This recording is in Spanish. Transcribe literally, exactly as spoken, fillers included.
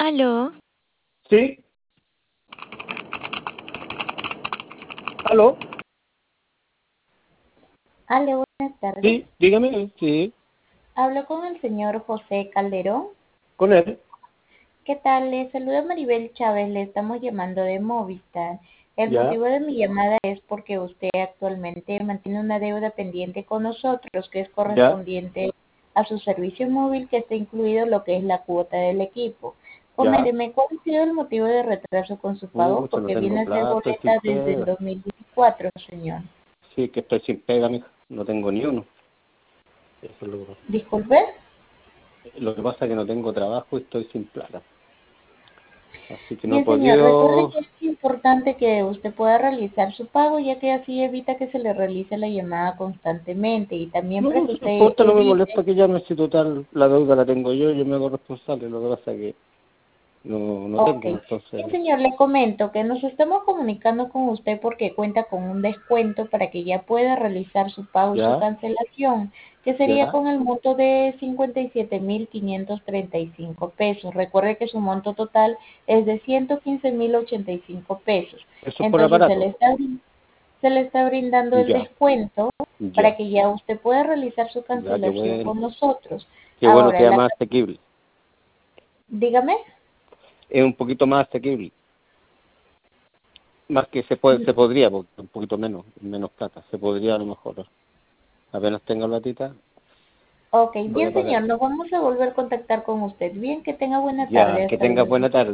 ¿Aló? Sí. ¿Aló? Aló, buenas tardes. Sí, dígame, sí, Hablo con el señor José Calderón. con él. ¿Qué tal? Le saluda Maribel Chávez, le estamos llamando de Movistar. El Ya, motivo de mi llamada es porque usted actualmente mantiene una deuda pendiente con nosotros que es ya, correspondiente a su servicio móvil, que está incluido lo que es la cuota del equipo. ya. Coménteme, ¿cuál ha sido el motivo de retraso con su pago? Pucha, no Porque viene tengo a ser plata, estoy boleta sin desde el pega. dos mil veinticuatro, señor. Sí, que estoy sin pega, mija. No tengo ni uno. Eso es lo que pasa. Disculpe. Lo que pasa es que no tengo trabajo y estoy sin plata. Así que no he Bien, señor, recuerde podido... que es importante que usted pueda realizar su pago, ya que así evita que se le realice la llamada constantemente y también No, para no que no usted importa, no me evite. molesta que llame si total la deuda la tengo yo, yo me hago responsable. Lo que pasa es que no, no Ok. tengo, Bien, entonces... señor, le comento que nos estamos comunicando con usted porque cuenta con un descuento para que ya pueda realizar su pago y su Ya, cancelación, que sería ya. con el monto de cincuenta y siete mil quinientos treinta y cinco pesos. Recuerde que su monto total es de ciento quince mil ochenta y cinco pesos. Eso es por Entonces se le aparato. está se le está brindando el Ya, descuento para ya, que ya usted pueda realizar su ya, qué cancelación bueno. con nosotros. Qué bueno que Ahora, sea la, más asequible. dígame. Es un poquito más asequible. Más que se puede, se podría, porque un poquito menos, menos plata. Se podría a lo mejor. Apenas tenga platita, Ok, voy a bien, pagar. señor, nos vamos a volver a contactar con usted. Bien, que tenga buena Ya, tarde. que Hasta tenga luego. buena tarde.